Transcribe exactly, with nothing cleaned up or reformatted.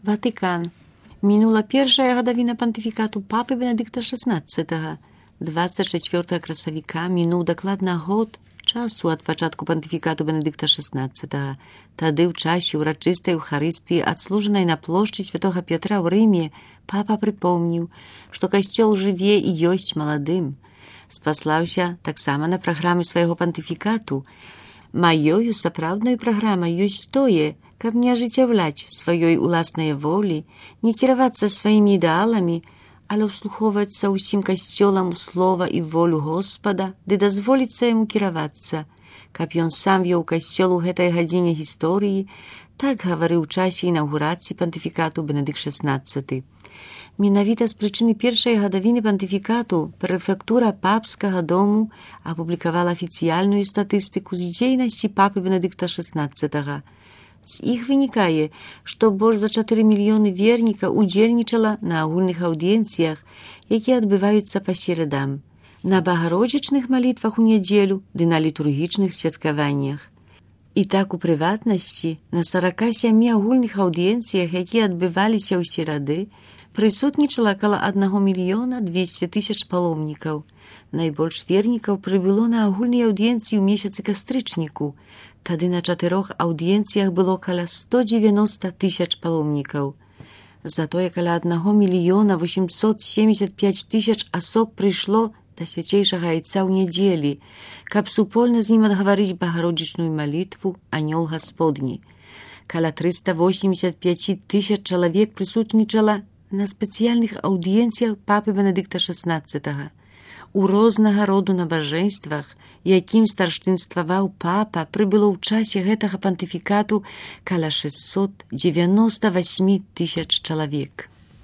Ватыкан. Мінула першая гадавіна пантыфікату папы Бенедыкта шаснаццатага. двадцать чацвёртага красавіка мінуў дакладна год часу ад пачатку пантыфікату Бенедыкта шаснаццатага. Тады ў часе ўрачыстай Еўхарыстыі, адслужанай на плошчы святога Пятра ў Рыме, папа прыпомніў, што касцёл жыве і ёсць маладым. Спаслаўся таксама на праграмы свайго пантыфікату. Маёю сапраўднаю праграмай ёсць тое, каб не ажыццяўляць сваёй уласнай волі, не кіравацца сваімі ідэаламі, але ўслухоўвацца ўсім касцёлам у слова і волю Господа, ды дазволіцца яму кіравацца, каб ён сам вёў касцёл у гэтай гадзіне гісторыі, так гаварыў у часе інаўгурацыі пантыфікату Бенедыкт шаснаццаты. Менавіта з прычыны першай гадавіны пантыфікату прэфектура папскага дому апублікавала афіцыяльную статыстыку з дзейнасці папы Бенедыкта шаснаццатага. З іх вынікае, што больш за чатыры мільёны вернікаў удзельнічала на агульных аўдыенцыях, якія адбываюцца па серадам, на багародзічных малітвах у нядзелю ды на літургічных святкаваннях. І так у прыватнасці на сарака сямі агульных аўдыенцыях, якія адбываліся ў серады, прысутнічала каля аднаго мільёна дзвесце тысяч паломнікаў. Найбольш вернікаў прыбыло на агульнай аўдыенцыі ў месяцы кастрычніку. Тады на чатырох аўдыенцыях было каля сто дзевяноста тысяч паломнікаў. Затое каля аднаго мільёна восемьсот семьдесят пять тысяч асоб прыйшло да свяцейшага айца ў нядзелі, каб супольна з ім адгаварыць багародзічную малітву «Анёл Гасподні». Каля трыста восемьдесят пять тысяч чалавек прысутнічала на спецыяльных аўдыенцыях папы Бенедыкта шаснаццатага. У рознага роду набажэнствах, якім старшынстваваў папа, прыбыло ў часе гэтага пантыфікату каля шестьсот девяносто восемь тысяч чалавек.